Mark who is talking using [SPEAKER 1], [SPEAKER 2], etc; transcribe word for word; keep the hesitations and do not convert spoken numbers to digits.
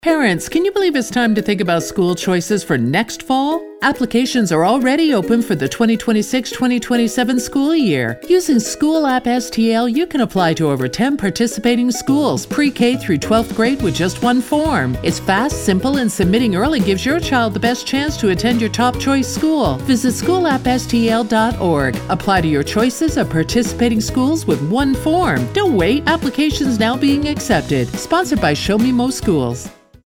[SPEAKER 1] Parents, can you believe it's time to think about school choices for next fall? Applications are already open for the twenty twenty-six twenty twenty-seven school year. Using School App S T L, you can apply to over ten participating schools, pre-K through twelfth grade with just one form. It's fast, simple, and submitting early gives your child the best chance to attend your top choice school. Visit school app S T L dot org. Apply to your choices of participating schools with one form. Don't wait. Applications now being accepted. Sponsored by Show Me Mo Schools.